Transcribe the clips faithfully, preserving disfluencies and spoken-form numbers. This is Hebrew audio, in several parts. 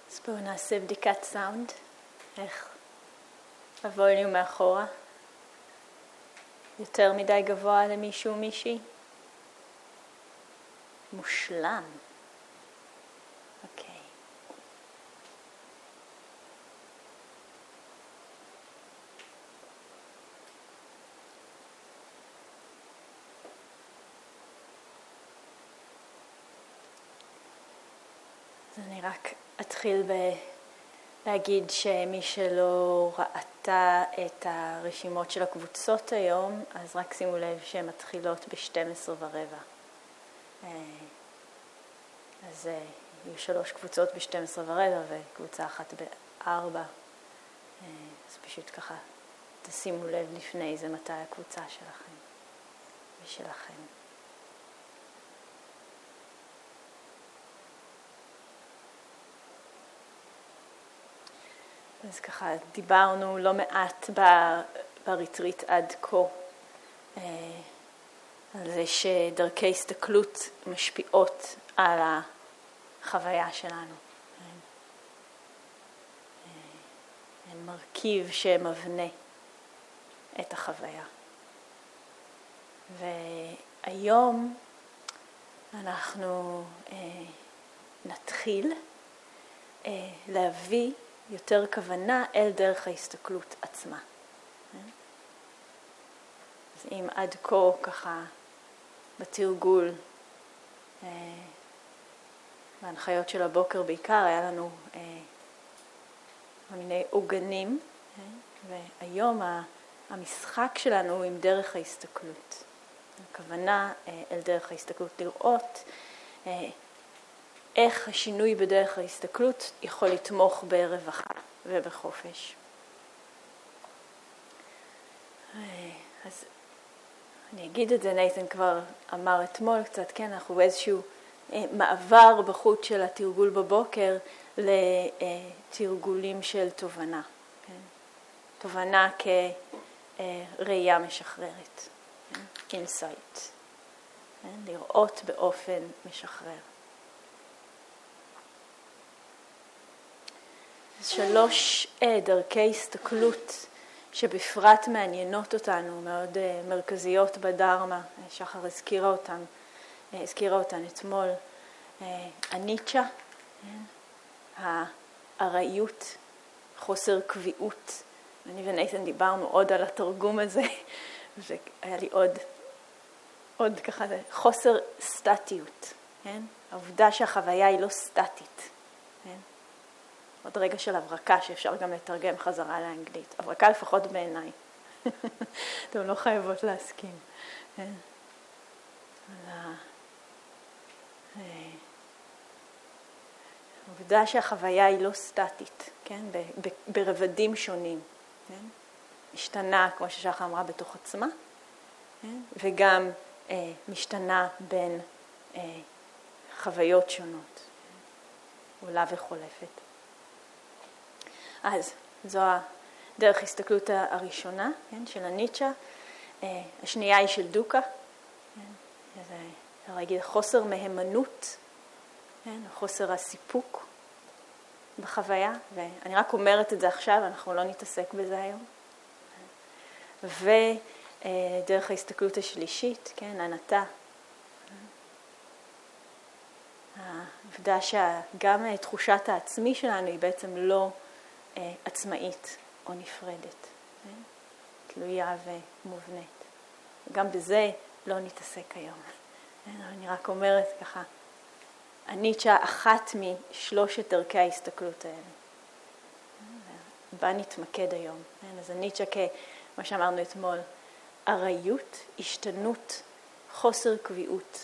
אז בואו נעשה בדיקת סאונד, איך הווליום מאחורה, יותר מדי גבוה למישהו מישהי, מושלם, אוקיי. אז אני רק אתחיל ב... להגיד שמי שלא ראתה את הרשימות של הקבוצות היום, אז רק שימו לב שהן מתחילות ב-שתים עשרה ורבע. אז יהיו שלוש קבוצות ב-שתים עשרה ורבע וקבוצה אחת ב-ארבע. אז פשוט ככה תשימו לב לפני זה מתי הקבוצה שלכם ושלכם. אז ככה דיברנו לא מעט בריטריט עד כה על זה שדרכי הסתכלות משפיעות על החוויה שלנו. הן מרכיב שמבנה את החוויה. והיום אנחנו נתחיל להביא יותר כוונה אל דרך ההסתכלות עצמה. אז אם עד כה ככה בתרגול, בהנחיות של הבוקר בעיקר, היה לנו מיני עוגנים, והיום המשחק שלנו הוא עם דרך ההסתכלות. הכוונה אל דרך ההסתכלות לראות איך השינוי בדרך ההסתכלות יכול לתמוך ברווחה ובחופש. אז אני אגיד את זה, נייתן כבר אמר אתמול קצת, כן, אנחנו באיזשהו מעבר בחוט של התרגול בבוקר לתרגולים של תובנה. כן? תובנה כראייה משחררת, כן? insight, כן? לראות באופן משחרר. שלוש דרכי הסתכלות שבפרט מעניינות אותנו, מאוד מרכזיות בדרמה, שחר הזכירה אותן, הזכירה אותן אתמול, הניטשה, הארעיות, חוסר קביעות. אני ונייתן דיברנו עוד על התרגום הזה, והיה לי עוד, עוד ככה, חוסר סטטיות, כן? העובדה שהחוויה היא לא סטטית, כן? עוד רגע של הברקה שאפשר גם לתרגם חזרה לאנגלית. הברקה לפחות בעיניי. אתם לא חייבות להסכים. העובדה שהחוויה היא לא סטטית, כן? ברבדים שונים. כן? משתנה, כמו ששחר אמרה, בתוך עצמה, כן? וגם אה, משתנה בין אה, חוויות שונות. עולה וחולפת. אז זו הדרך הסתכלות הראשונה, כן, של הניטשה. השנייה היא של דוקה. כן, זה אפשר להגיד חוסר מהימנות, כן, חוסר הסיפוק בחוויה. ואני רק אומרת את זה עכשיו, אנחנו לא נתעסק בזה היום. ודרך ההסתכלות השלישית, כן, הנתה. העובדה שגם תחושת העצמי שלנו היא בעצם לא עצמאית או נפרדת, תלויה ומובנית. גם בזה לא נתעסק היום. אני רק אומרת ככה, הניטשה אחת משלושת דרכי ההסתכלות האלה. בה נתמקד היום. אז הניטשה, כמו שאמרנו אתמול, ארעיות, השתנות, חוסר קביעות,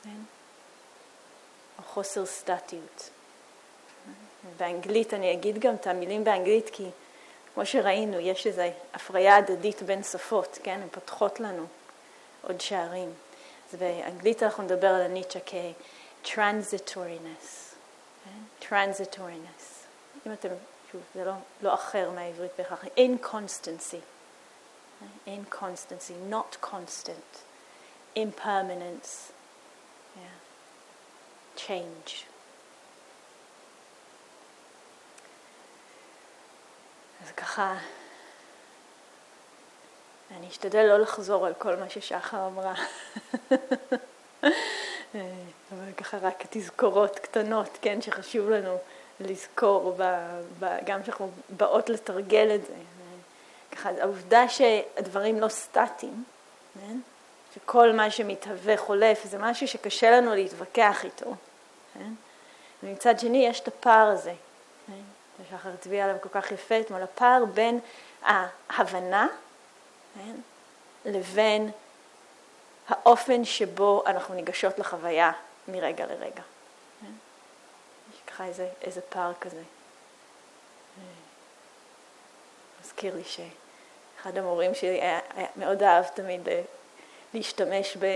או חוסר סטטיות. באנגלית, אני אגיד גם את המילים באנגלית, כי כמו שראינו, יש איזו הפריה הדדית בין שפות, כן? הן פותחות לנו עוד שערים. אז באנגלית אנחנו נדבר על הניטשה כ-transitoriness, כן? transitoriness. אם אתם, שוב, זה לא, לא אחר מהעברית בהכרח, inconstancy, inconstancy, not constant, impermanence, yeah. change. אז ככה, אני אשתדל לא לחזור על כל מה ששחר אמרה. אבל ככה רק תזכורות קטנות, כן, שחשוב לנו לזכור, ב, ב, גם שאנחנו באות לתרגל את זה. ככה, העובדה שהדברים לא סטטיים, כן? שכל מה שמתהווה חולף, זה משהו שקשה לנו להתווכח איתו. כן? ומצד שני יש את הפער הזה, כן? ששחר הצביע עליו כל כך יפה, אתמול הפער בין ההבנה, כן? לבין האופן שבו אנחנו ניגשות לחוויה מרגע לרגע. כן? יש ככה איזה, איזה פער כזה. מזכיר לי שאחד המורים שלי היה, היה מאוד אהב תמיד להשתמש ב,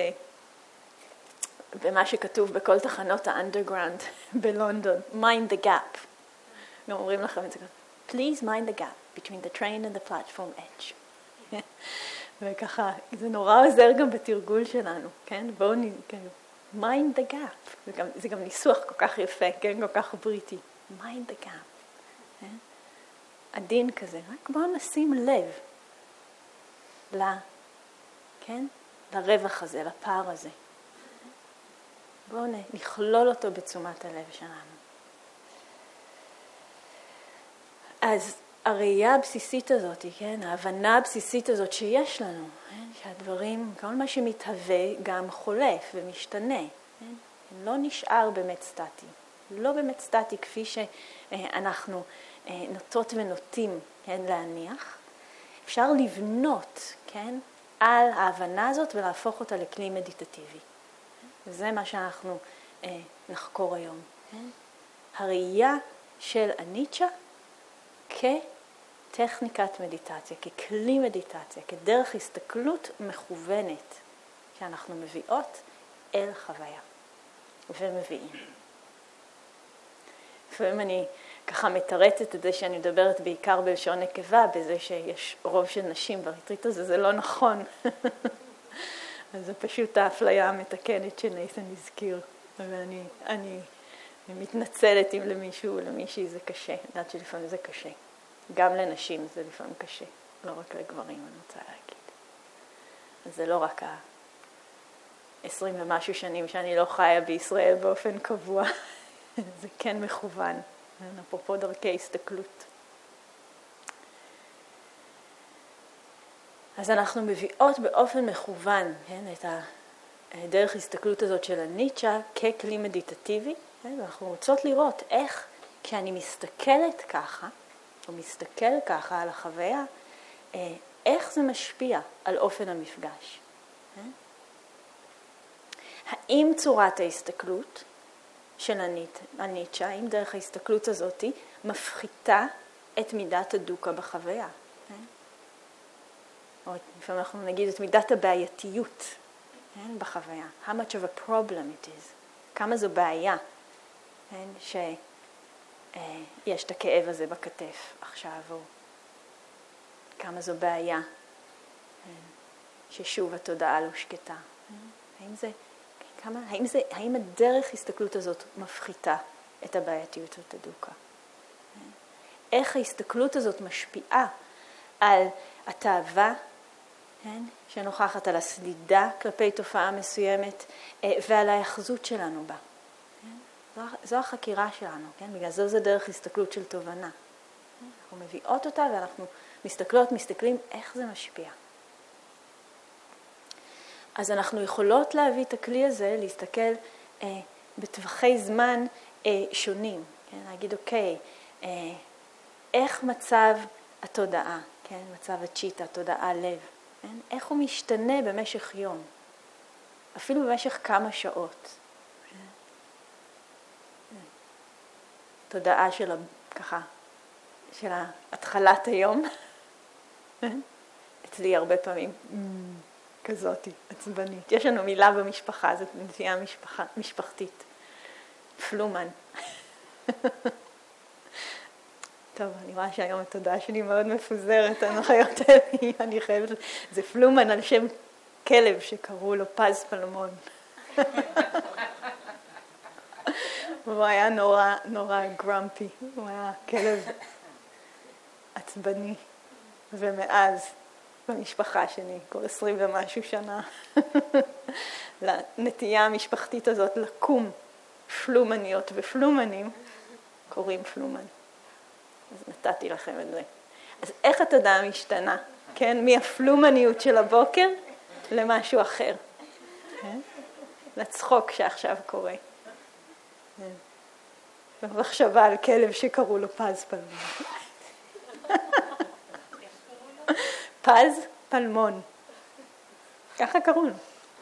במה שכתוב בכל תחנות האנדרגראונד בלונדון, mind the gap. גם אומרים לכם את זה, please mind the gap between the train and the platform edge. וככה, זה נורא עוזר גם בתרגול שלנו, כן? בואו נגיד, mind the gap. זה גם, זה גם ניסוח כל כך יפה, כן? כל כך בריטי. mind the gap. כן? עדין כזה, רק בואו נשים לב ל, כן? לרווח הזה, לפער הזה. בואו נכלול אותו בתשומת הלב שלנו. אז הראייה הבסיסית הזאת, כן? ההבנה הבסיסית הזאת שיש לנו, כן? שהדברים, כל מה שמתהווה גם חולף ומשתנה, כן? לא נשאר באמת סטטי. לא באמת סטטי כפי שאנחנו נוטות ונוטים, כן? להניח. אפשר לבנות, כן? על ההבנה הזאת ולהפוך אותה לכלי מדיטטיבי. וזה מה שאנחנו אה, נחקור היום. כן? הראייה של אניצ'ה כטכניקת מדיטציה, ככלי מדיטציה, כדרך הסתכלות מכוונת שאנחנו מביאות אל חוויה ומביאים. לפעמים אני ככה מתרצת את זה שאני מדברת בעיקר בלשון נקבה, בזה שיש רוב של נשים בריטריט הזה, זה לא נכון. אז זה פשוט האפליה המתקנת שנייתן הזכיר. ואני אני מתנצלת אם למישהו או למישהי זה קשה. אני יודעת שלפעמים זה קשה. גם לנשים זה לפעמים קשה. לא רק לגברים, אני רוצה להגיד. אז זה לא רק ה-עשרים ומשהו שנים שאני לא חיה בישראל באופן קבוע. זה כן מכוון. אפרופו דרכי הסתכלות. אז אנחנו מביאות באופן מכוון, כן, את הדרך הסתכלות הזאת של הניטשה ככלי מדיטטיבי, כן, ואנחנו רוצות לראות איך כשאני מסתכלת ככה, או מסתכל ככה על החוויה, איך זה משפיע על אופן המפגש. כן? האם צורת ההסתכלות של הניטשה, האם דרך ההסתכלות הזאת מפחיתה את מידת הדוקה בחוויה. כן? או לפעמים אנחנו נגיד את מידת הבעייתיות, כן? בחוויה. How much of a problem it is. כמה זו בעיה, כן? שיש את הכאב הזה בכתף עכשיו, או כמה זו בעיה, כן? ששוב התודעה לא שקטה. כן? האם זה... כמה, האם, זה, האם הדרך הסתכלות הזאת מפחיתה את הבעייתיות ואת הדוקה? איך ההסתכלות הזאת משפיעה על התאווה, כן? שנוכחת על הסלידה כלפי תופעה מסוימת, ועל ההאחזות שלנו בה. כן? זו, זו החקירה שלנו, כן? בגלל זו זה דרך הסתכלות של תובנה. כן? אנחנו מביאות אותה ואנחנו מסתכלות, מסתכלים איך זה משפיע. אז אנחנו יכולות להביא את הכלי הזה, להסתכל אה, בטווחי זמן אה, שונים. כן? להגיד, אוקיי, אה, איך מצב התודעה, כן? מצב הצ'יטה, התודעה לב, כן? איך הוא משתנה במשך יום, אפילו במשך כמה שעות. כן? תודעה של, ככה, של התחלת היום, אצלי הרבה פעמים. כזאת, עצבנית. יש לנו מילה במשפחה, זאת נטייה משפחה, משפחתית. פלומן. טוב, אני רואה שהיום התודעה שלי מאוד מפוזרת, אני חייבת, אני חייבת, זה פלומן על שם כלב שקראו לו פז פלמון. הוא היה נורא, נורא גרמפי, הוא היה כלב עצבני, ומאז במשפחה שלי, כל עשרים ומשהו שנה, לנטייה המשפחתית הזאת לקום פלומניות ופלומנים, קוראים פלומן. אז נתתי לכם את זה. אז איך התודעה משתנה? כן, מהפלומניות של הבוקר למשהו אחר. כן? לצחוק שעכשיו קורה. כן. ומחשבה על כלב שקראו לו פז פלמון. פז פלמון. ככה קראו לו.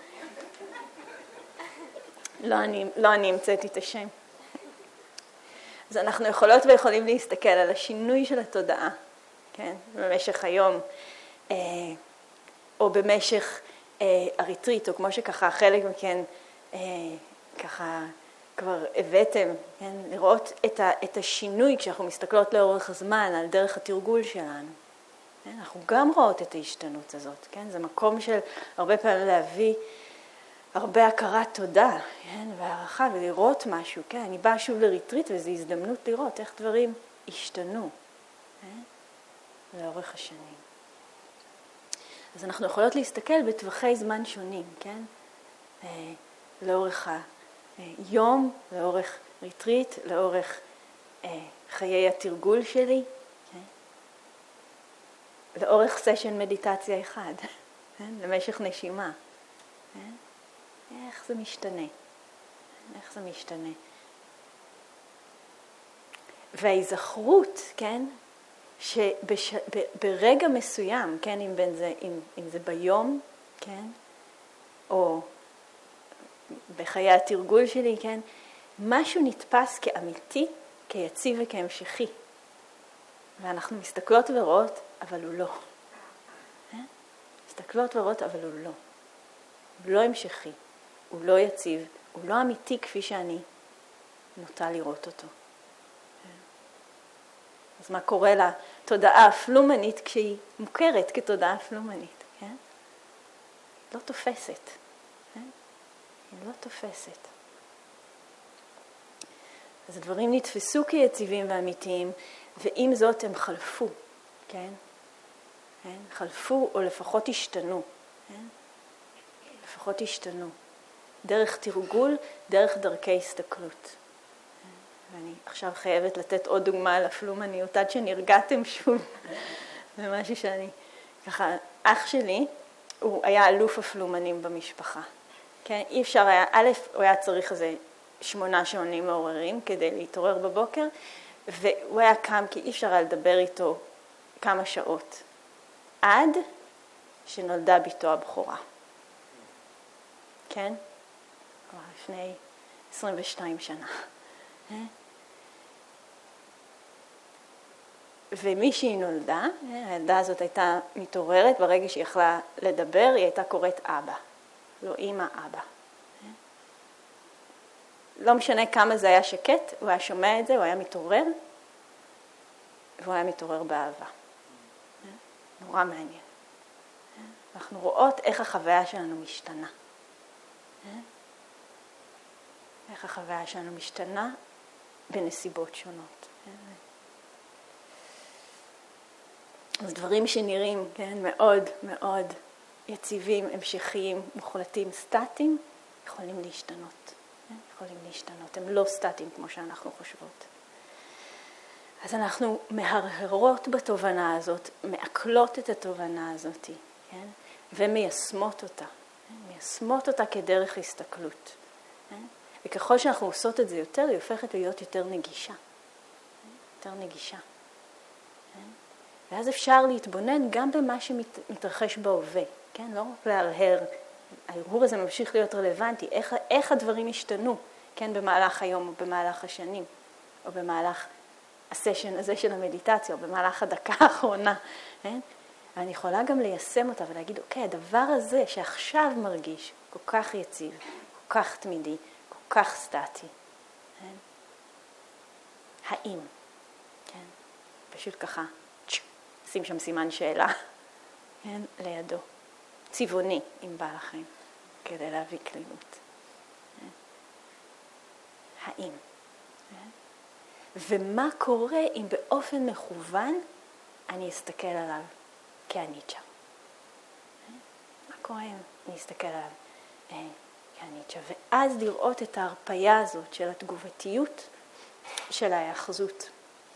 לא אני, לא אני המצאתי את השם. אז אנחנו יכולות ויכולים להסתכל על השינוי של התודעה, כן? במשך היום, אה, או במשך אה, הריטריט, או כמו שככה חלק מכן אה, ככה כבר הבאתם, כן? לראות את, ה, את השינוי כשאנחנו מסתכלות לאורך הזמן על דרך התרגול שלנו. כן? אנחנו גם רואות את ההשתנות הזאת, כן? זה מקום של הרבה פעמים להביא הרבה הכרת תודה, כן? והערכה ולראות משהו, כן? אני באה שוב לריטריט וזו הזדמנות לראות איך דברים השתנו, כן? לאורך השנים. אז אנחנו יכולות להסתכל בטווחי זמן שונים, כן? לאורך היום, לאורך ריטריט, לאורך חיי התרגול שלי, כן? לאורך סשן מדיטציה אחד, כן? למשך נשימה, כן? איך זה משתנה? איך זה משתנה? וההיזכרות, כן, שברגע מסוים, כן, אם, בין זה, אם, אם זה ביום, כן, או בחיי התרגול שלי, כן, משהו נתפס כאמיתי, כיציב וכהמשכי. ואנחנו מסתכלות ורואות, אבל הוא לא. כן? מסתכלות ורואות, אבל הוא לא. הוא לא המשכי. הוא לא יציב, הוא לא אמיתי כפי שאני נוטה לראות אותו. אז מה קורה לתודעה הפלומנית כשהיא מוכרת כתודעה פלומנית? כן? לא תופסת. כן? היא לא תופסת. אז הדברים נתפסו כיציבים ואמיתיים, ועם זאת הם חלפו. כן? כן? חלפו או לפחות השתנו. כן? לפחות השתנו. דרך תרגול, דרך דרכי הסתכלות. ואני עכשיו חייבת לתת עוד דוגמה על הפלומניות, עד שנרגעתם שוב. זה משהו שאני, ככה, אח שלי, הוא היה אלוף הפלומנים במשפחה. כן, אי אפשר היה, א', הוא היה צריך איזה שמונה שעונים מעוררים כדי להתעורר בבוקר, והוא היה קם כי אי אפשר היה לדבר איתו כמה שעות, עד שנולדה ביתו הבכורה. כן? כבר לפני עשרים ושתיים שנה. ומישהי נולדה, הילדה הזאת הייתה מתעוררת, ברגע שהיא יכלה לדבר, היא הייתה קוראת אבא. לא אמא, אבא. לא משנה כמה זה היה שקט, הוא היה שומע את זה, הוא היה מתעורר, והוא היה מתעורר באהבה. נורא מעניין. אנחנו רואות איך החוויה שלנו משתנה. איך החוויה שלנו משתנה בנסיבות שונות. אז דברים שנראים, כן, מאוד מאוד יציבים, המשכיים, מוחלטים, סטטיים, יכולים להשתנות. יכולים להשתנות. הם לא סטטיים כמו שאנחנו חושבות. אז אנחנו מהרהרות בתובנה הזאת, מעכלות את התובנה הזאת, כן? ומיישמות אותה. מיישמות אותה כדרך הסתכלות. וככל שאנחנו עושות את זה יותר, היא הופכת להיות יותר נגישה. יותר נגישה. ואז אפשר להתבונן גם במה שמתרחש בהווה. כן? לא רק להרהר. ההרהור הזה ממשיך להיות רלוונטי. איך, איך הדברים השתנו, כן? במהלך היום או במהלך השנים, או במהלך הסשן הזה של המדיטציה, או במהלך הדקה האחרונה. כן? ואני יכולה גם ליישם אותה ולהגיד, אוקיי, הדבר הזה שעכשיו מרגיש כל כך יציב, כל כך תמידי, כל כך סטטי. כן? האם? כן? פשוט ככה, שים שם סימן שאלה, כן? לידו. צבעוני, אם בא לכם, כדי להביא כלילות. כן? האם? כן? ומה קורה אם באופן מכוון אני אסתכל עליו כאניצ'ה. מה קורה אם אני אסתכל עליו אה, כאניצ'ה? ואז לראות את ההרפאיה הזאת של התגובתיות של ההאחזות.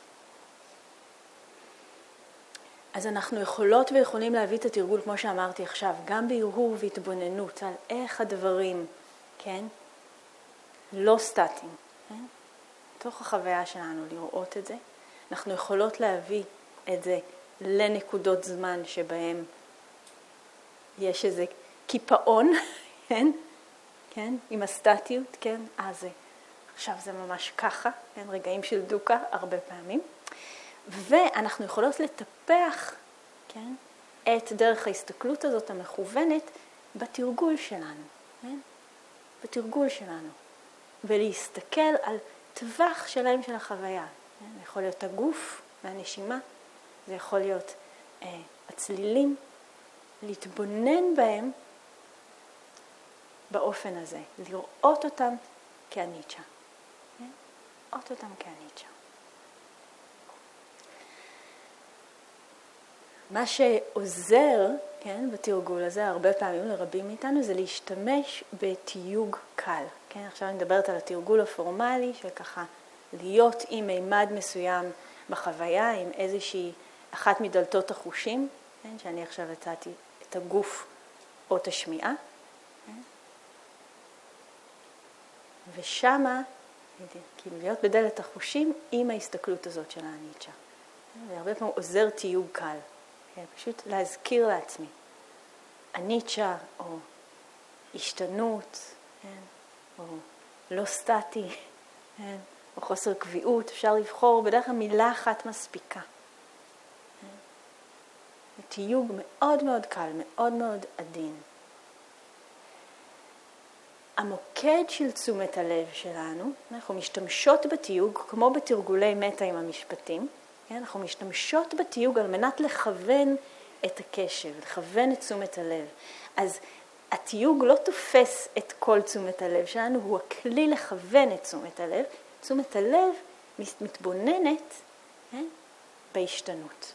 אז אנחנו יכולות ויכולים להביא את התרגול, כמו שאמרתי עכשיו, גם בהרהור והתבוננות על איך הדברים, כן, לא סטטיים, כן? תוך החוויה שלנו לראות את זה. אנחנו יכולות להביא את זה לנקודות זמן שבהם יש איזה קיפאון, כן? כן? עם הסטטיות, כן? אה, זה, עכשיו זה ממש ככה, כן? רגעים של דוקה הרבה פעמים. ואנחנו יכולות לטפח, כן? את דרך ההסתכלות הזאת המכוונת בתרגול שלנו, כן? בתרגול שלנו. ולהסתכל על טווח שלהם של החוויה. כן? זה יכול להיות הגוף והנשימה, זה יכול להיות אה, הצלילים, להתבונן בהם באופן הזה, לראות אותם כאניצ'ה. כן? לראות אותם כאניצ'ה. מה שעוזר, כן, בתרגול הזה, הרבה פעמים לרבים מאיתנו, זה להשתמש בתיוג קל. כן? עכשיו אני מדברת על התרגול הפורמלי, של ככה להיות עם מימד מסוים בחוויה, עם איזושהי אחת מדלתות החושים, כן? שאני עכשיו הצעתי את הגוף או את השמיעה. כן? ושמה, כאילו להיות בדלת החושים עם ההסתכלות הזאת של האניצ'ה. זה הרבה פעמים עוזר תיוג קל. כן? פשוט להזכיר לעצמי. אניצ'ה או השתנות, כן? או לא סטטי, כן? או חוסר קביעות, אפשר לבחור בדרך כלל מילה אחת מספיקה. כן? תיוג מאוד מאוד קל, מאוד מאוד עדין. המוקד של תשומת הלב שלנו, אנחנו משתמשות בתיוג, כמו בתרגולי מטה עם המשפטים, כן? אנחנו משתמשות בתיוג על מנת לכוון את הקשב, לכוון את תשומת הלב. אז התיוג לא תופס את כל תשומת הלב שלנו, הוא הכלי לכוון את תשומת הלב. תשומת הלב מתבוננת, כן? בהשתנות.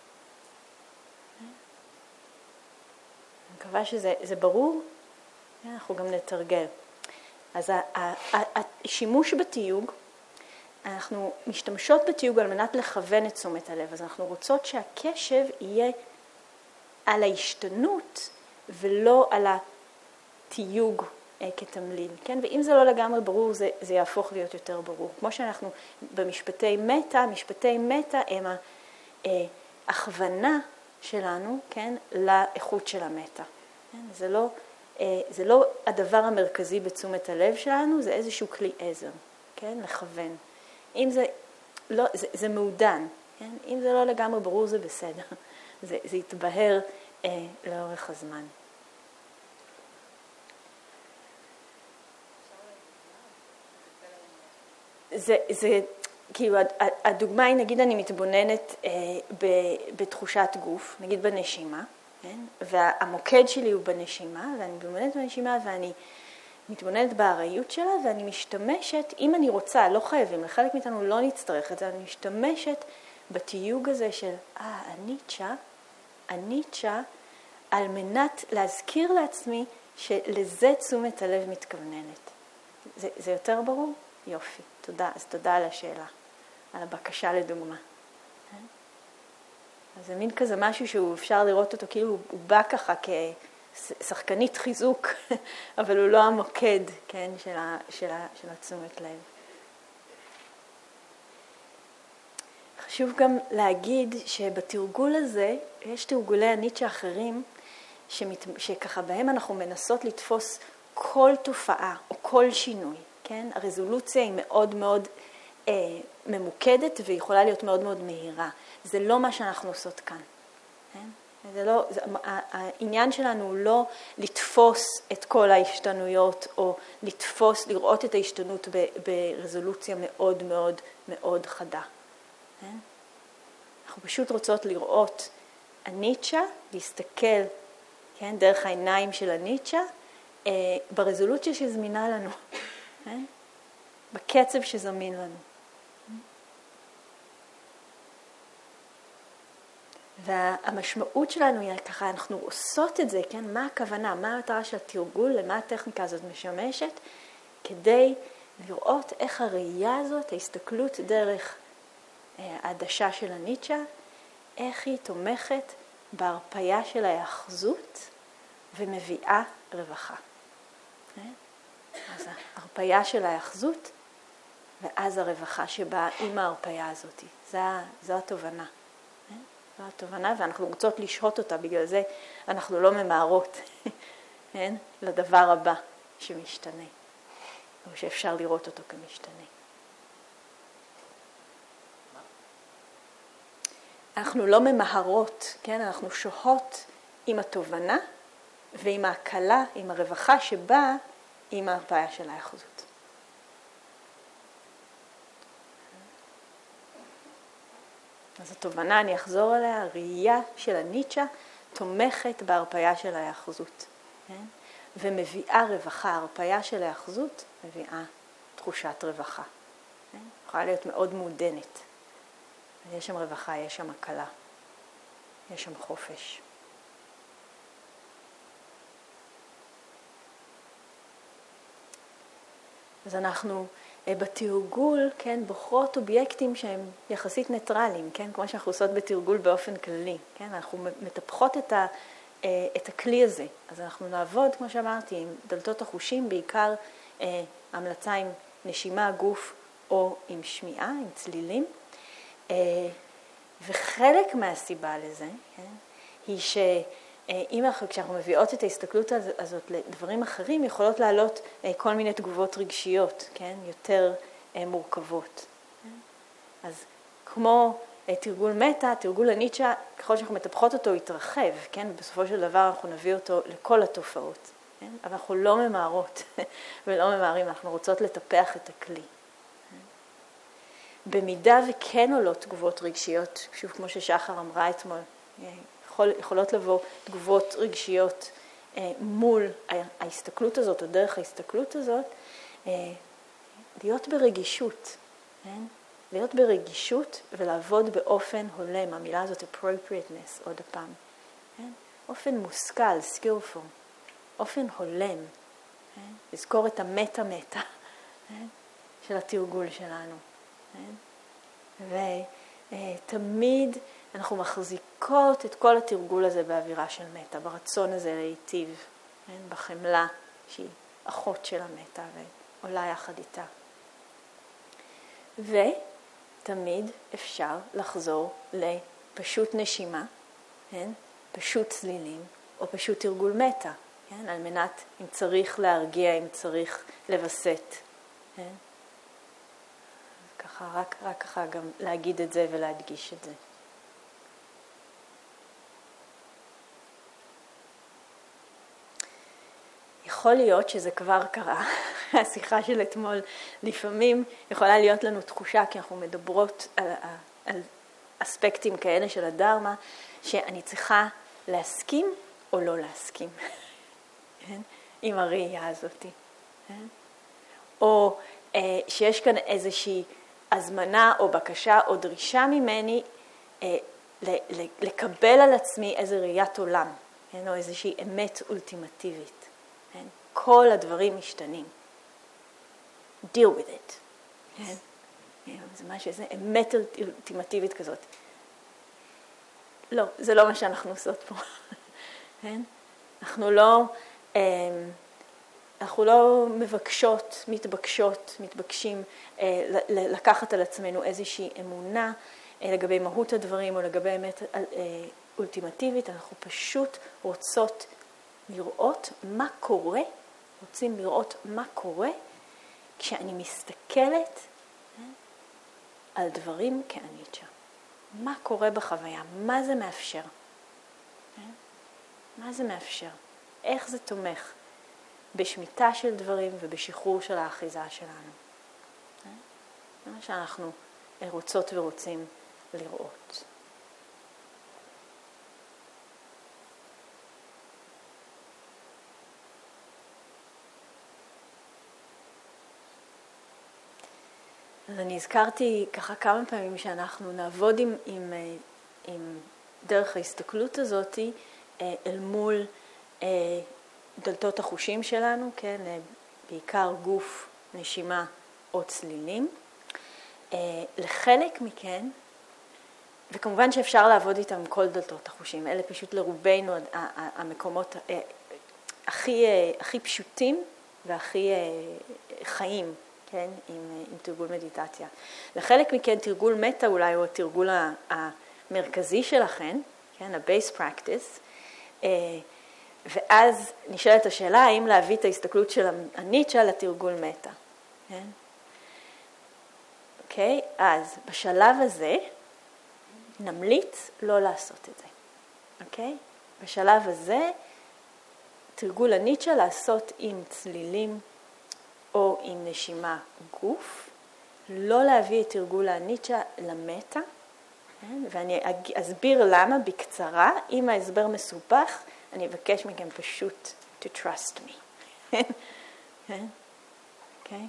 אני מקווה שזה זה ברור, אנחנו גם נתרגל. אז השימוש בתיוג, אנחנו משתמשות בתיוג על מנת לכוון את תשומת הלב, אז אנחנו רוצות שהקשב יהיה על ההשתנות ולא על התיוג אה, כתמליל, כן? ואם זה לא לגמרי ברור, זה, זה יהפוך להיות יותר ברור. כמו שאנחנו במשפטי מטה, משפטי מטה הם ההכוונה שלנו, כן? לאיכות של המטה. כן? זה לא, אה, זה לא הדבר המרכזי בתשומת הלב שלנו, זה איזשהו כלי עזר, כן? לכוון. אם זה, לא, זה, זה מעודן, כן? אם זה לא לגמרי ברור, זה בסדר. זה, זה יתבהר אה, לאורך הזמן. זה, זה, כאילו, הדוגמה היא, נגיד, אני מתבוננת אה, ב, בתחושת גוף, נגיד בנשימה, כן? והמוקד שלי הוא בנשימה, ואני מתבוננת בנשימה, ואני מתבוננת בארעיות שלה, ואני משתמשת, אם אני רוצה, לא חייבים, לחלק מאיתנו לא נצטרך את זה, אני משתמשת בתיוג הזה של, אה, אניצ'ה, אניצ'ה, על מנת להזכיר לעצמי שלזה תשומת הלב מתכווננת. זה, זה יותר ברור? יופי, תודה. אז תודה על השאלה, על הבקשה לדוגמה. אז זה מין כזה משהו שהוא אפשר לראות אותו, כאילו הוא בא ככה כשחקנית חיזוק, אבל הוא לא המוקד, כן, של, ה, של, ה, של התשומת לב. חשוב גם להגיד שבתרגול הזה, יש תרגולי אניצ'ה אחרים, שמת, שככה בהם אנחנו מנסות לתפוס כל תופעה או כל שינוי, כן? הרזולוציה היא מאוד מאוד אה, ממוקדת ויכולה להיות מאוד מאוד מהירה. זה לא מה שאנחנו עושות כאן. כן? זה לא, זה, העניין שלנו הוא לא לתפוס את כל ההשתנויות או לתפוס, לראות את ההשתנות ב, ברזולוציה מאוד מאוד מאוד חדה. כן? אנחנו פשוט רוצות לראות אניצ'ה, להסתכל, כן, דרך העיניים של אניצ'ה, אה, ברזולוציה שזמינה לנו, כן? בקצב שזמין לנו. והמשמעות שלנו היא ככה, אנחנו עושות את זה, כן? מה הכוונה, מה המטרה של התרגול, למה הטכניקה הזאת משמשת, כדי לראות איך הראייה הזאת, ההסתכלות דרך העדשה של הניטשה, איך היא תומכת בהרפיה של ההאחזות ומביאה רווחה. אז ההרפיה של ההאחזות ואז הרווחה שבאה עם ההרפיה הזאת. זו, זו התובנה. זו התובנה, ואנחנו רוצות לשהות אותה, בגלל זה אנחנו לא ממהרות לדבר הבא שמשתנה, או שאפשר לראות אותו כמשתנה. אנחנו לא ממהרות, כן? אנחנו שוהות עם התובנה ועם ההקלה, עם הרווחה שבאה עם ההרפיה של ההאחזות. אז התובנה, אני אחזור עליה, הראייה של הניטשה תומכת בהרפיה של ההאחזות, כן? ומביאה רווחה, ההרפיה של ההאחזות מביאה תחושת רווחה. כן? יכולה להיות מאוד מעודנת. יש שם רווחה, יש שם הקלה, יש שם חופש. אז אנחנו בתרגול, כן, בוחרות אובייקטים שהם יחסית ניטרליים, כן, כמו שאנחנו עושות בתרגול באופן כללי, כן, אנחנו מטפחות את, ה, את הכלי הזה. אז אנחנו נעבוד, כמו שאמרתי, עם דלתות החושים, בעיקר אה, המלצה עם נשימה, גוף או עם שמיעה, עם צלילים. אה, וחלק מהסיבה לזה, כן, היא ש... אם כשאנחנו מביאות את ההסתכלות הזאת לדברים אחרים, יכולות לעלות כל מיני תגובות רגשיות, כן? יותר מורכבות. אז כמו תרגול מטה, תרגול הניטשה, ככל שאנחנו מטפחות אותו, יתרחב, כן? בסופו של דבר אנחנו נביא אותו לכל התופעות. כן? אבל אנחנו לא ממהרות ולא ממהרים, אנחנו רוצות לטפח את הכלי. במידה וכן עולות תגובות רגשיות, שוב כמו ששחר אמרה אתמול, יכול, יכולות לבוא תגובות רגשיות אה, מול ההסתכלות הזאת, או דרך ההסתכלות הזאת, אה, להיות ברגישות, כן? להיות ברגישות ולעבוד באופן הולם, המילה הזאת appropriateness, עוד הפעם, כן? אופן מושכל, skillful, אופן הולם, כן? לזכור את המטה-מטה, כן? של התרגול שלנו, כן? ותמיד אנחנו מחזיקות את כל התרגול הזה באווירה של מטה, ברצון הזה להיטיב, כן? בחמלה שהיא אחות של המטה ועולה יחד איתה. ותמיד אפשר לחזור לפשוט נשימה, כן? פשוט צלילים, או פשוט תרגול מטה, כן? על מנת אם צריך להרגיע, אם צריך לבסט. כן? ככה, רק, רק ככה גם להגיד את זה ולהדגיש את זה. יכול להיות שזה כבר קרה, השיחה של אתמול, לפעמים יכולה להיות לנו תחושה, כי אנחנו מדברות על, על אספקטים כאלה של הדרמה, שאני צריכה להסכים או לא להסכים, כן? עם הראייה הזאת. כן? או אה, שיש כאן איזושהי הזמנה או בקשה או דרישה ממני אה, לקבל על עצמי איזו ראיית עולם, כן? או איזושהי אמת אולטימטיבית. כן? כל הדברים משתנים. deal with it. כן? זה משהו, זה אמת אולטימטיבית כזאת. לא, זה לא מה שאנחנו עושות פה. כן? אנחנו לא, אנחנו לא מבקשות, מתבקשות, מתבקשים לקחת על עצמנו איזושהי אמונה לגבי מהות הדברים או לגבי אמת אולטימטיבית. אנחנו פשוט רוצות לראות מה קורה, רוצים לראות מה קורה כשאני מסתכלת על דברים כאניטשה. מה קורה בחוויה? מה זה מאפשר? מה זה מאפשר? איך זה תומך בשמיטה של דברים ובשחרור של האחיזה שלנו? זה מה שאנחנו רוצות ורוצים לראות. אז אני הזכרתי ככה כמה פעמים שאנחנו נעבוד עם, עם, עם דרך ההסתכלות הזאת אל מול דלתות החושים שלנו, כן, בעיקר גוף, נשימה או צלילים. לחלק מכן, וכמובן שאפשר לעבוד איתם כל דלתות החושים, אלה פשוט לרובנו המקומות הכי, הכי פשוטים והכי חיים, כן, עם, עם תרגול מדיטציה. לחלק מכן תרגול מטה אולי הוא התרגול המרכזי שלכן, כן, ה-base practice, ואז נשאלת השאלה האם להביא את ההסתכלות של הניטשה לתרגול מטה. כן? אוקיי, אז בשלב הזה נמליץ לא לעשות את זה. אוקיי? בשלב הזה תרגול הניטשה לעשות עם צלילים או עם נשימה גוף, לא להביא את תרגול הניטשה למטה, כן? ואני אסביר למה בקצרה. אם ההסבר מסובך, אני אבקש מכם פשוט to trust me. כן? אוקיי?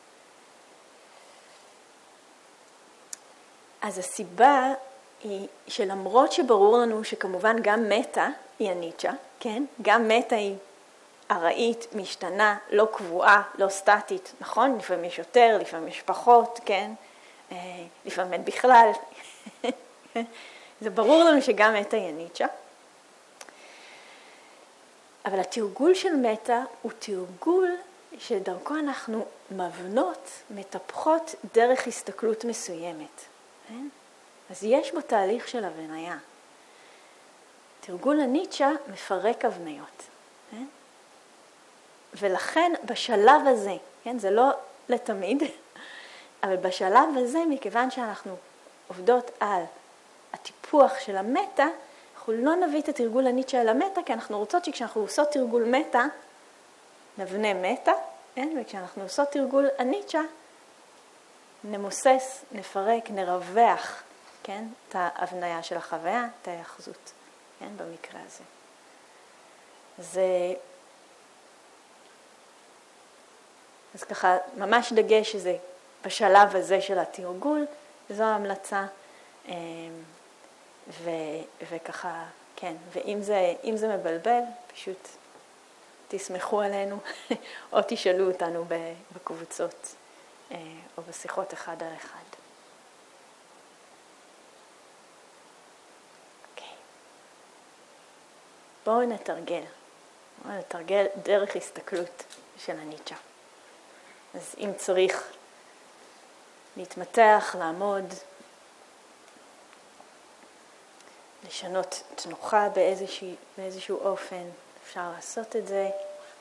אז הסיבה היא שלמרות שברור לנו שכמובן גם מטה היא הניטשה, כן? גם מטה היא ארעית, משתנה, לא קבועה, לא סטטית, נכון? לפעמים יש יותר, לפעמים יש פחות, כן? לפעמים אין בכלל. זה ברור לנו שגם מטה היא הניטשה. אבל התרגול של מטה הוא תרגול שדרכו אנחנו מבנות, מטפחות דרך הסתכלות מסוימת. כן? אז יש בו תהליך של הבניה. תרגול הניטשה מפרק הבניות. כן? ולכן בשלב הזה, כן, זה לא לתמיד, אבל בשלב הזה, מכיוון שאנחנו עובדות על הטיפוח של המטה, אנחנו לא נביא את התרגול הניטשה אל המטה, כי אנחנו רוצות שכשאנחנו עושות תרגול מטה, נבנה מטה, כן? וכשאנחנו עושות תרגול הניטשה, נמוסס, נפרק, נרווח, כן? את ההבניה של החוויה, את ההיאחזות, כן? במקרה הזה. זה... אז ככה, ממש דגש שזה בשלב הזה של התרגול, זו ההמלצה, ו, וככה, כן, ואם זה, אם זה מבלבל, פשוט תסמכו עלינו, או תשאלו אותנו בקבוצות, או בשיחות אחד על אחד. אוקיי. בואו נתרגל. בואו נתרגל דרך הסתכלות של הניטשה. אז אם צריך להתמתח, לעמוד, לשנות תנוחה באיזשהו, באיזשהו אופן, אפשר לעשות את זה.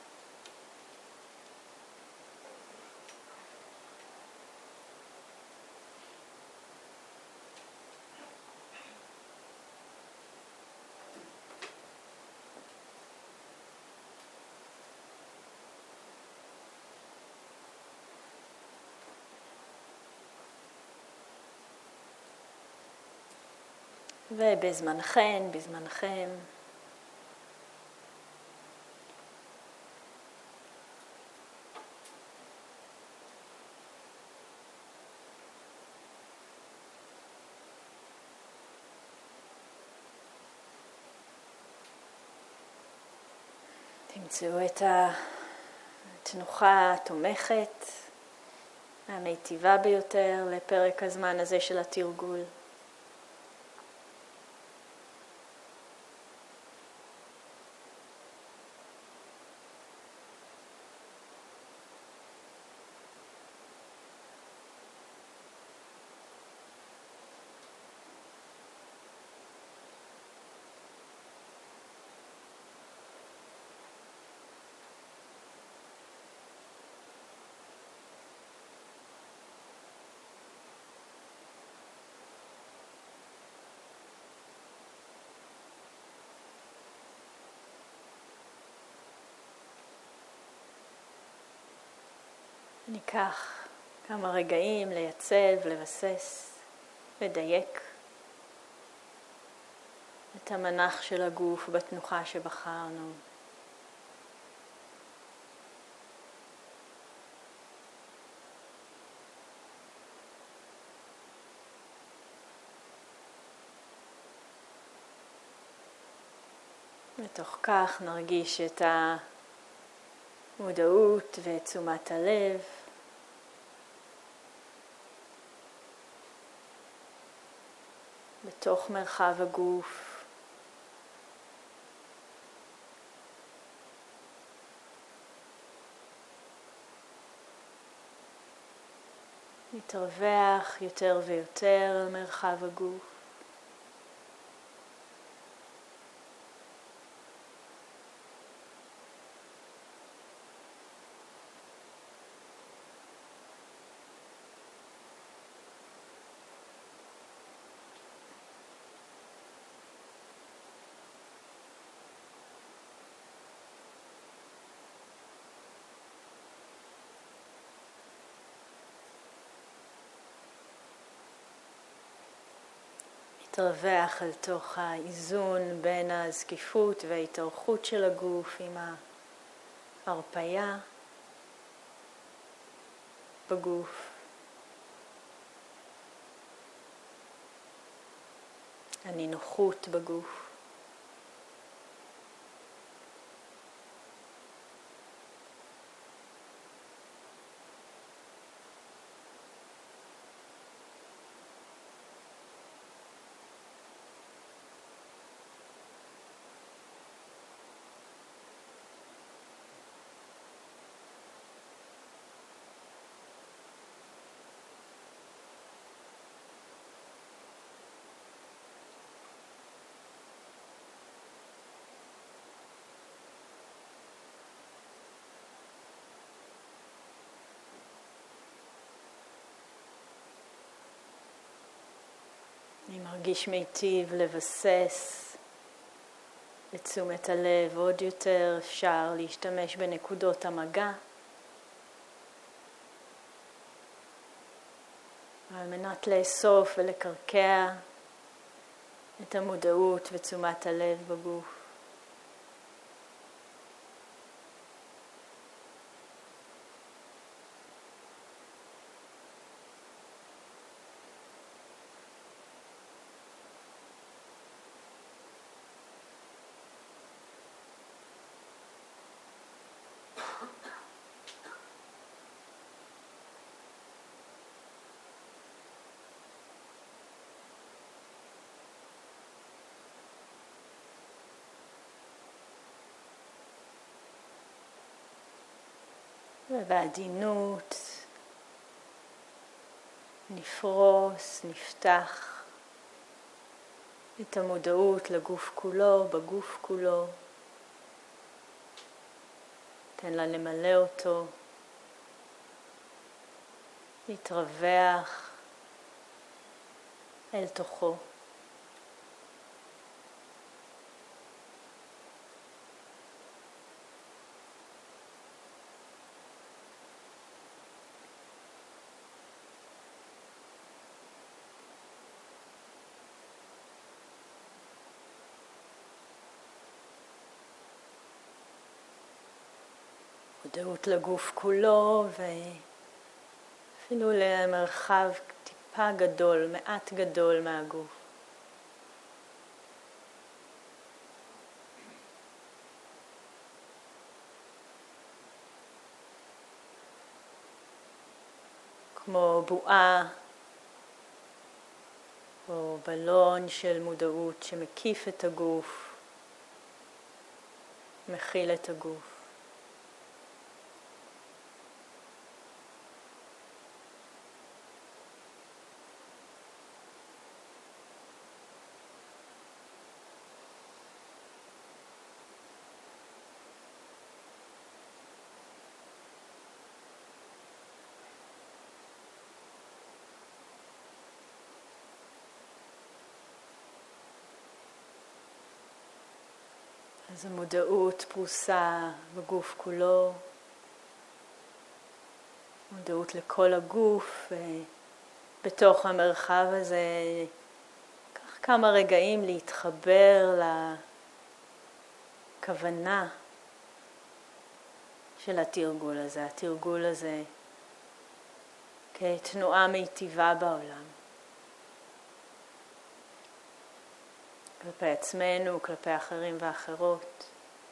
ובזמנכן, בזמנכם, תמצאו את התנוחה התומכת, המיטיבה ביותר לפרק הזמן הזה של התרגול. ניקח כמה רגעים לייצב, לבסס, לדייק את המנח של הגוף בתנוחה שבחרנו. בתוך כך נרגיש את המודעות ואת תשומת הלב. בתוך מרחב הגוף. נתרווח יותר ויותר על מרחב הגוף. תרווח אל תוך האיזון בין הזקיפות וההתארכות של הגוף עם ההרפיה בגוף. הנינוחות בגוף. אני מרגיש מיטיב לבסס את תשומת הלב עוד יותר. אפשר להשתמש בנקודות המגע על מנת לאסוף ולקרקע את המודעות ותשומת הלב בגוף. ובעדינות נפרוס, נפתח את המודעות לגוף כולו, בגוף כולו. תן לה למלא אותו, להתרווח אל תוכו. מודעות לגוף כולו ואפילו למרחב טיפה גדול, מעט גדול מהגוף. כמו בועה או בלון של מודעות שמקיף את הגוף, מכיל את הגוף. אז המודעות פרוסה בגוף כולו, מודעות לכל הגוף, ובתוך המרחב הזה קח כמה רגעים להתחבר לכוונה של התרגול הזה, התרגול הזה כתנועה מיטיבה בעולם. כלפי עצמנו, כלפי אחרים ואחרות.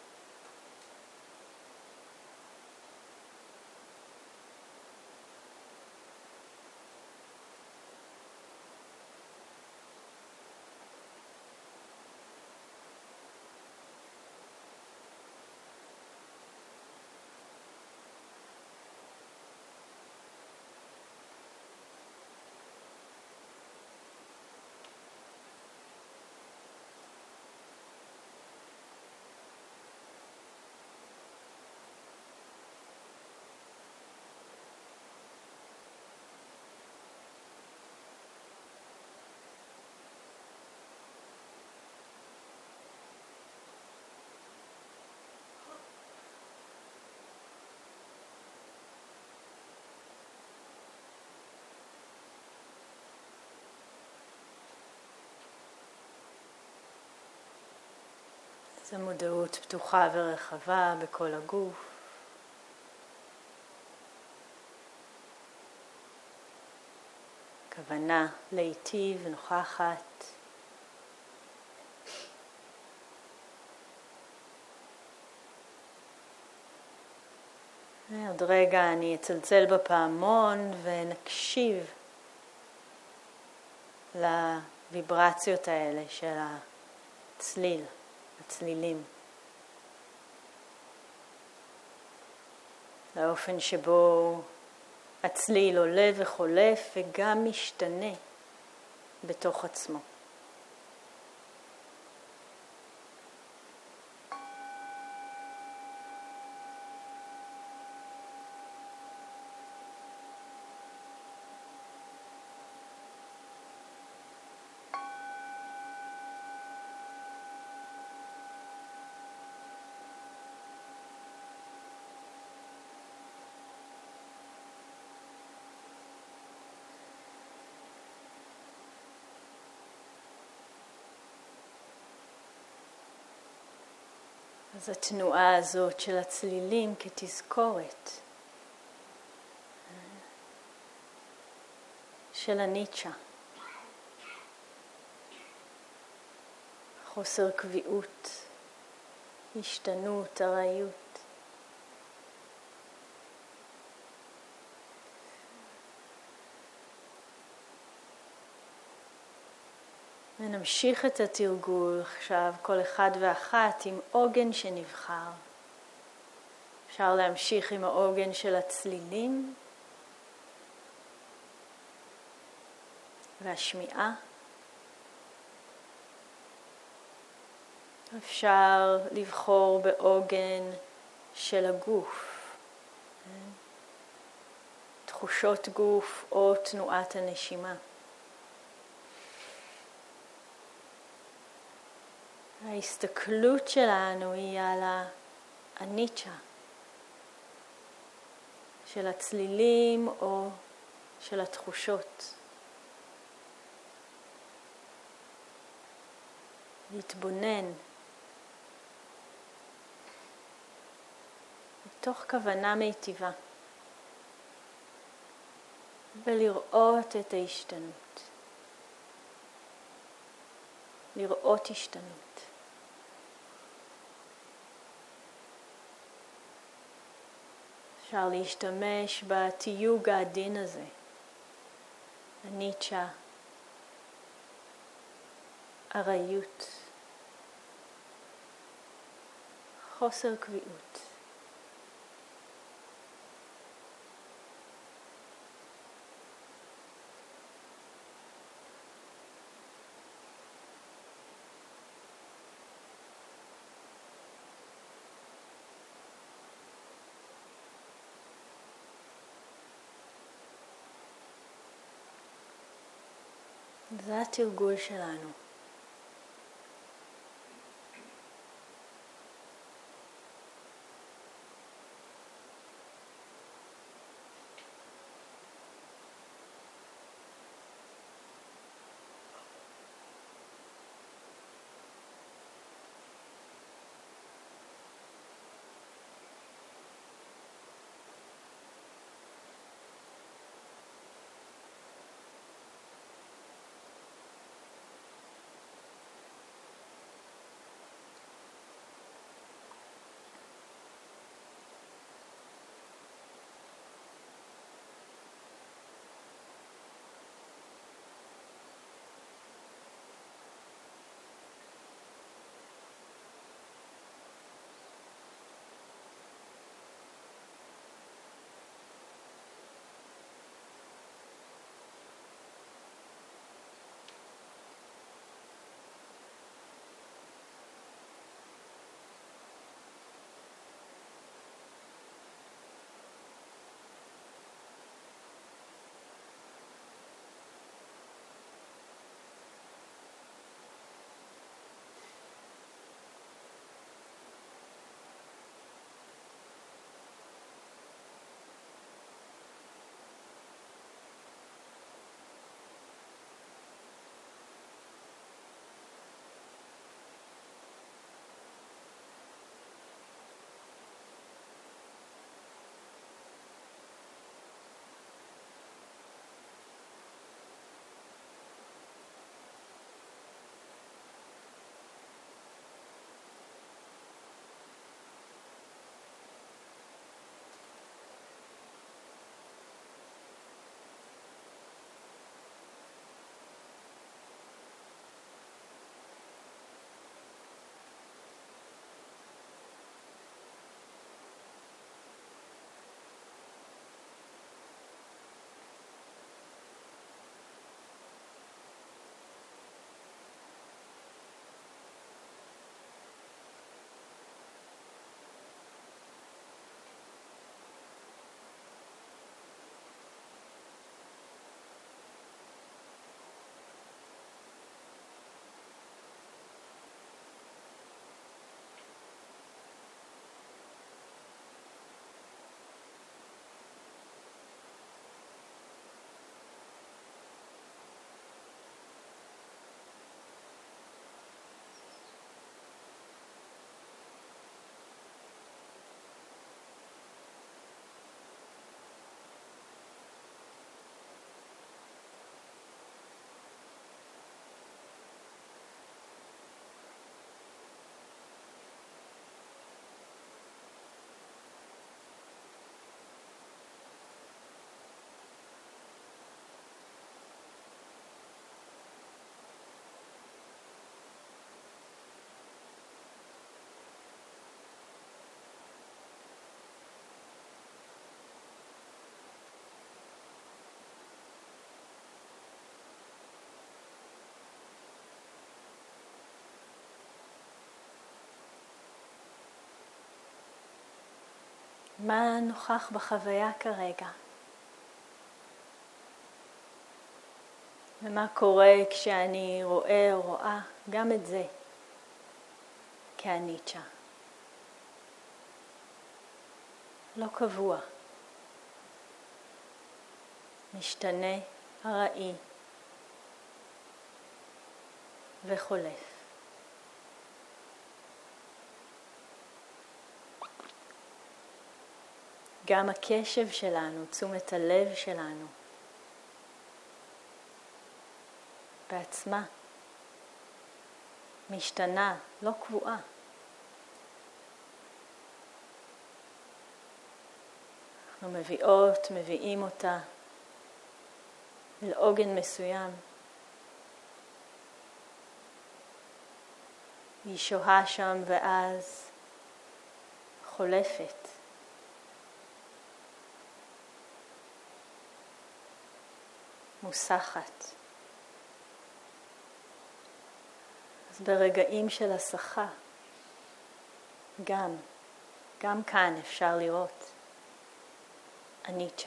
זו מודעות פתוחה ורחבה בכל הגוף. כוונה להיטיב נוכחת. עוד רגע אני אצלצל בפעמון ונקשיב לוויברציות האלה של הצליל. הצלילים. לאופן שבו הצליל עולה וחולף וגם משתנה בתוך עצמו. אז התנועה הזאת של הצלילים כתזכורת של הניטשה. חוסר קביעות, השתנות, ארעיות. ונמשיך את התרגול עכשיו כל אחד ואחת עם עוגן שנבחר. אפשר להמשיך עם העוגן של הצלילים והשמיעה. אפשר לבחור בעוגן של הגוף, תחושות גוף או תנועת הנשימה. ההסתכלות שלנו היא על הניטשה של הצלילים או של התחושות. להתבונן מתוך כוונה מיטיבה ולראות את ההשתנות. לראות השתנות. אפשר להשתמש בתיוג העדין הזה, הניטשה, ארעיות, חוסר קביעות. זה התרגול שלנו. מה נוכח בחוויה כרגע? ומה קורה כשאני רואה או רואה גם את זה כאניצ'ה. לא קבוע. משתנה, ארעי וחולף. גם הקשב שלנו, תשומת הלב שלנו, בעצמה, משתנה, לא קבועה. אנחנו מביאות, מביאים אותה אל עוגן מסוים. היא שוהה שם ואז חולפת. מוסחת. אז ברגעים של הסחה, גם, גם כאן אפשר לראות אניצ'ה.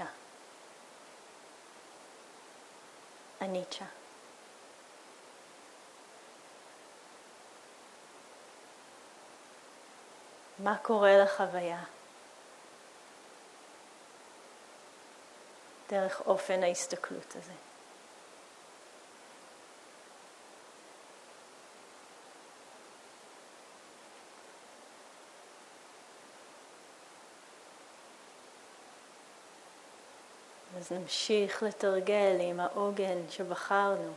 אניצ'ה. מה קורה לחוויה? דרך אופן ההסתכלות הזה. אז נמשיך לתרגל עם העוגן שבחרנו.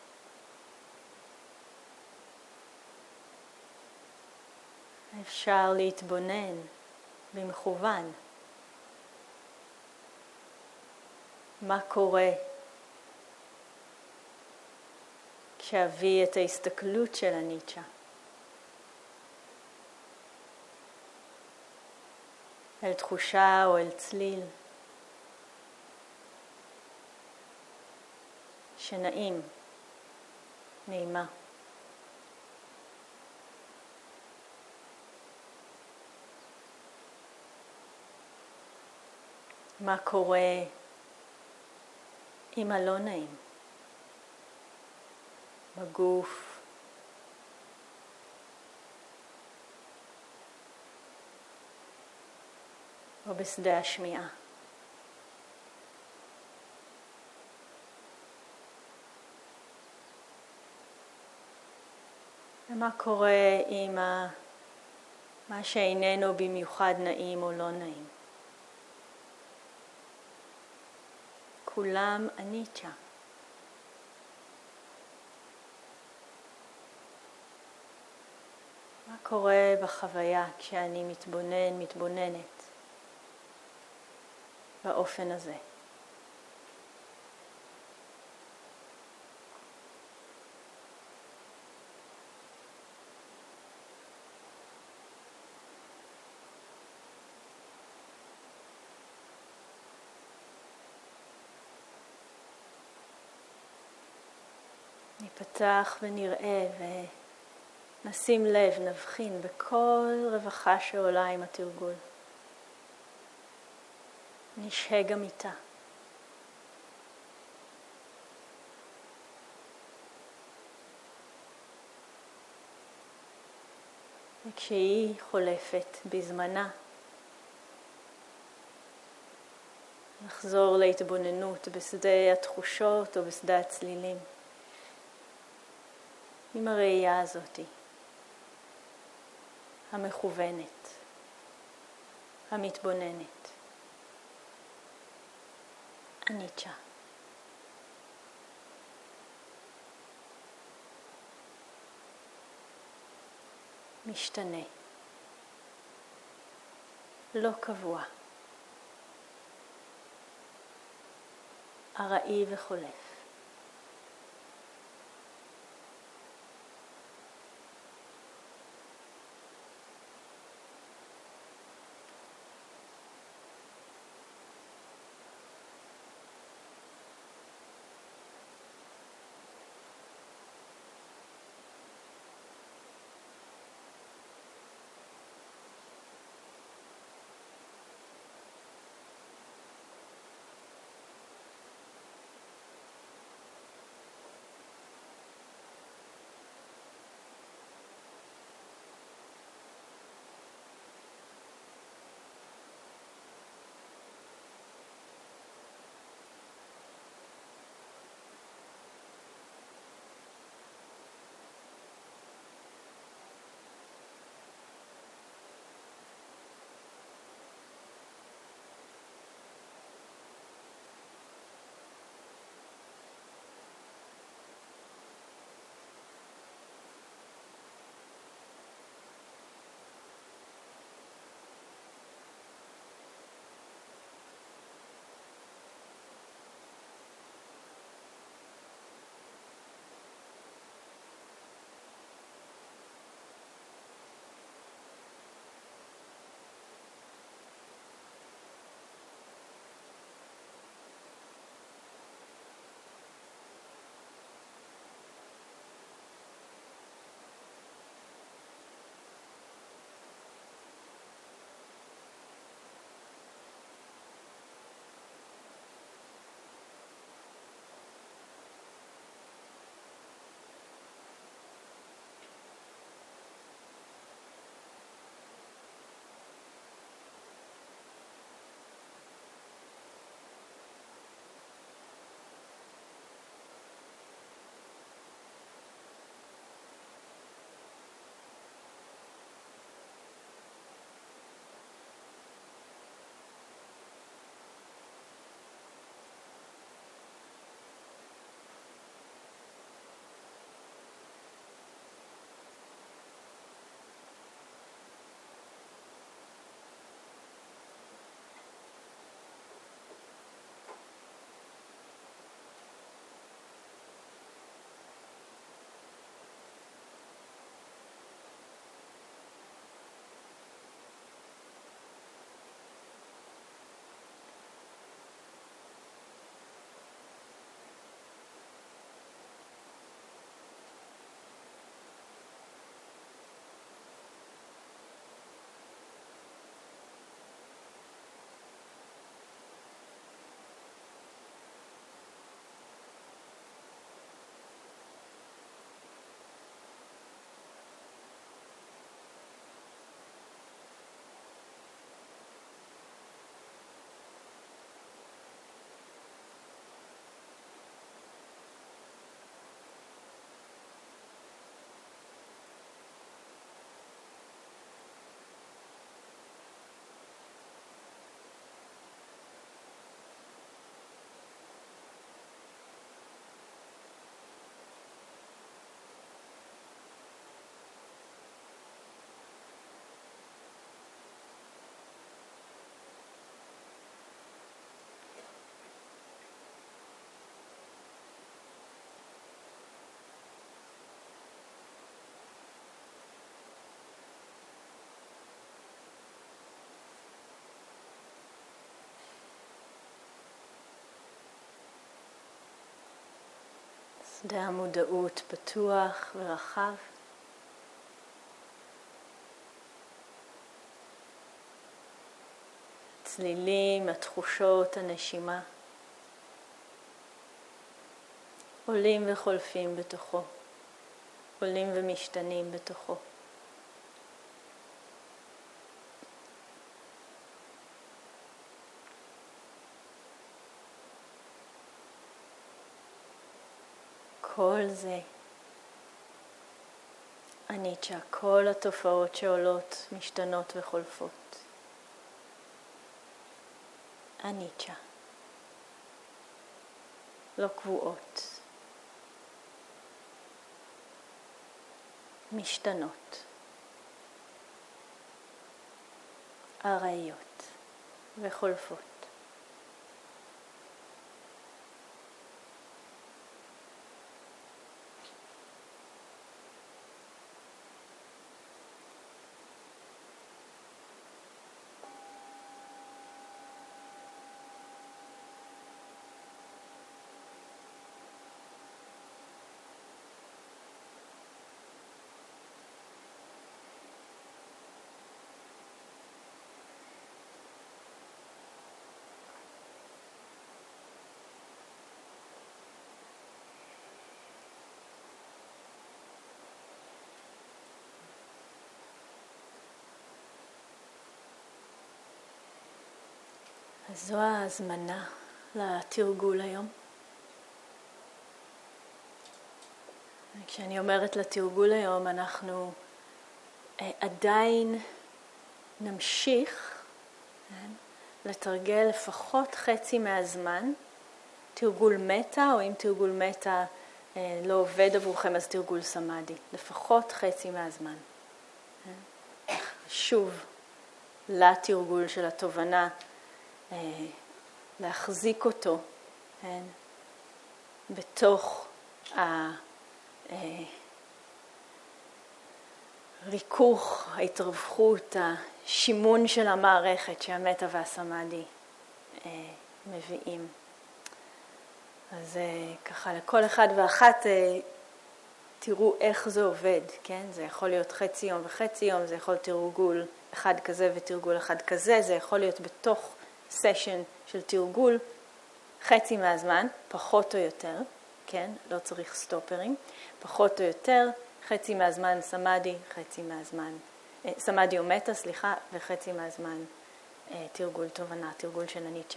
אפשר להתבונן במכוון. מה קורה כשאביא את ההסתכלות של אניצ'ה אל תחושה או אל צליל שנעים, נעימה. מה קורה עם הלא נעים? בגוף, או בשדה השמיעה. ומה קורה עם ה... מה שאיננו במיוחד נעים או לא נעים? כולם אניצ'ה. מה קורה בחוויה כשאני מתבונן, מתבוננת באופן הזה? ניפתח ונראה ונשים לב, נבחין בכל רווחה שעולה עם התרגול. נשהה גם איתה. וכשהיא חולפת בזמנה, נחזור להתבוננות בשדה התחושות או בשדה הצלילים. עם הראייה הזאת, המכוונת, המתבוננת. אניצ'ה. משתנה. לא קבוע. ארעי וחולף. שדה המודעות פתוח ורחב. צלילים, התחושות, הנשימה, עולים וחולפים בתוכו, עולים ומשתנים בתוכו. כל זה אניצ'ה, כל התופעות שעולות, משתנות וחולפות. אניצ'ה, לא קבועות, משתנות, ארעיות וחולפות. אז זו ההזמנה לתרגול היום. כשאני אומרת לתרגול היום, אנחנו עדיין נמשיך לתרגל לפחות חצי מהזמן, תרגול מטה, או אם תרגול מטה לא עובד עבורכם, אז תרגול סמאדי. לפחות חצי מהזמן. שוב, לתרגול של התובנה, להחזיק אותו בתוך הריכוך, ההתרווחות, השימון של המערכת שהמטה והסמאדי מביאים. אז ככה לכל אחד ואחת תראו איך זה עובד, כן? זה יכול להיות חצי יום וחצי יום, זה יכול להיות תרגול אחד כזה ותרגול אחד כזה, זה יכול להיות בתוך סשן של תרגול חצי מהזמן, פחות או יותר, כן? לא צריך סטופרים, פחות או יותר, חצי מהזמן סמאדי, חצי מהזמן, סמאדי או מטה, סליחה, וחצי מהזמן תרגול תובנה, תרגול של אניצ'ה.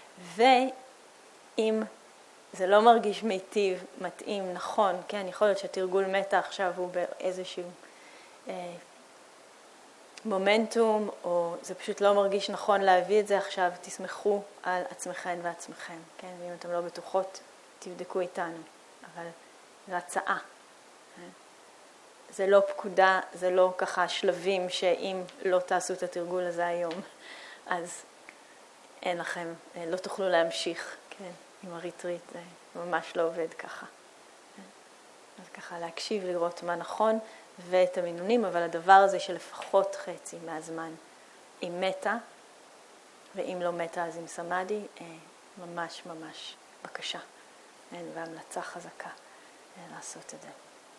ואם זה לא מרגיש מיטיב, מתאים, נכון, כן? יכול להיות שהתרגול מטה עכשיו הוא באיזשהו אה, מומנטום, או זה פשוט לא מרגיש נכון להביא את זה עכשיו, תסמכו על עצמכם ועצמכם, כן? ואם אתם לא בטוחות, תבדקו איתנו, אבל זו הצעה. זה לא פקודה, זה לא ככה שלבים שאם לא תעשו את התרגול הזה היום, אז אין לכם, לא תוכלו להמשיך, כן? עם הריטריט, זה ממש לא עובד ככה. אז ככה להקשיב, לראות מה נכון ואת המינונים, אבל הדבר הזה שלפחות חצי מהזמן עם מטה, ואם לא מטה אז עם סמאדי, ממש ממש בקשה והמלצה חזקה לעשות את זה.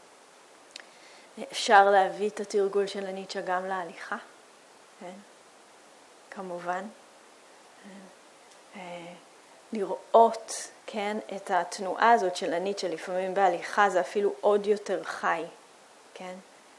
אפשר להביא את התרגול של אניצ'ה גם להליכה, כמובן. לראות, כן, את התנועה הזאת של אניצ'ה, לפעמים בהליכה זה אפילו עוד יותר חי, כן?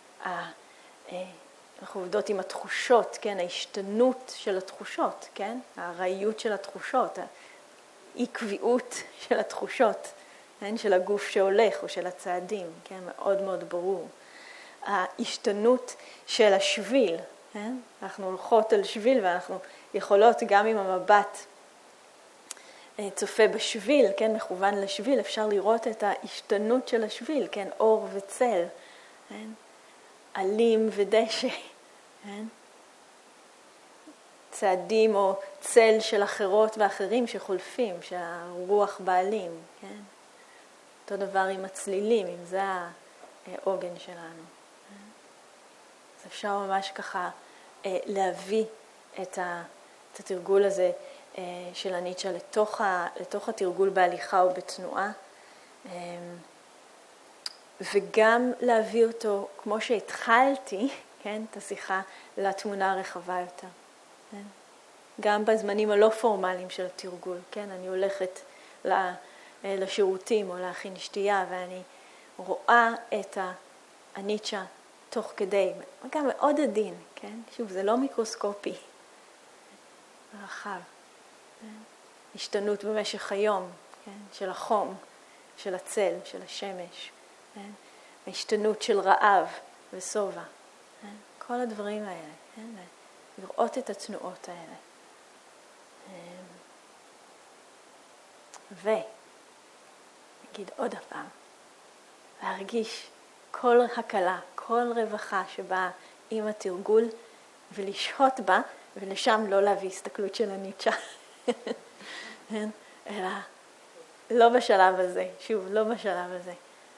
אנחנו עובדות עם התחושות, כן? ההשתנות של התחושות, כן? הרעיות של התחושות, האי קביעות של התחושות, כן? של הגוף שהולך או של הצעדים, כן? מאוד מאוד ברור. ההשתנות של השביל, כן? אנחנו הולכות על שביל ואנחנו יכולות גם עם המבט צופה בשביל, כן, מכוון לשביל, אפשר לראות את ההשתנות של השביל, כן, אור וצל, כן, עלים ודשא, כן, צעדים או צל של אחרות ואחרים שחולפים, שהרוח בעלים, כן, אותו דבר עם הצלילים, אם זה העוגן שלנו. כן? אז אפשר ממש ככה להביא את התרגול הזה, של אניצ'ה לתוך, ה, לתוך התרגול בהליכה או בתנועה, וגם להביא אותו, כמו שהתחלתי, כן, את השיחה, לתמונה הרחבה יותר. כן? גם בזמנים הלא פורמליים של התרגול, כן, אני הולכת לשירותים או להכין שתייה, ואני רואה את הניטשה תוך כדי, גם מאוד עדין, כן? שוב, זה לא מיקרוסקופי, רחב. כן? השתנות במשך היום, כן? של החום, של הצל, של השמש, כן? ההשתנות של רעב וסובה, כן? כל הדברים האלה, כן? לראות את התנועות האלה. ונגיד עוד הפעם, להרגיש כל הקלה, כל רווחה שבאה עם התרגול, ולשהות בה, ולשם לא להביא הסתכלות של הניטשה. אלא לא בשלב הזה, שוב, לא בשלב הזה.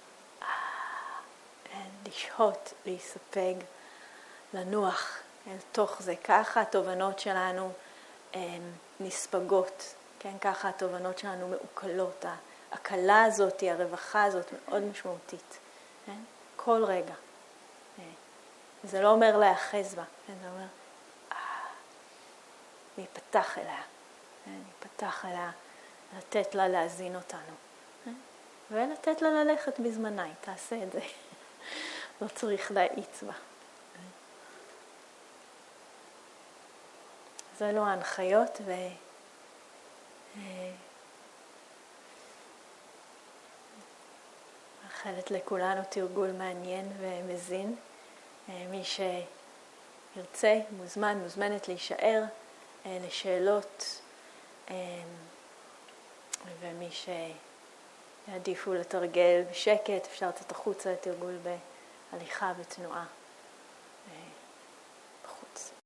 לשהות, להיספג, לנוח אל תוך זה. ככה התובנות שלנו נספגות, כן? ככה התובנות שלנו מעוקלות. ההקלה הזאת, הרווחה הזאת מאוד משמעותית. כן? כל רגע. זה לא אומר להיאחז בה, כן? זה אומר להיפתח אליה. כן? להיפתח אליה, לתת לה להזין אותנו. כן? ולתת לה ללכת בזמנה, היא תעשה את זה. לא צריך להאיץ בה. אז אלו ההנחיות, ו... מאחלת לכולנו תרגול מעניין ומזין. מי שירצה, מוזמן, מוזמנת להישאר לשאלות, ומי שיעדיפו לתרגל בשקט, אפשר לצאת החוצה לתרגול בהליכה ותנועה.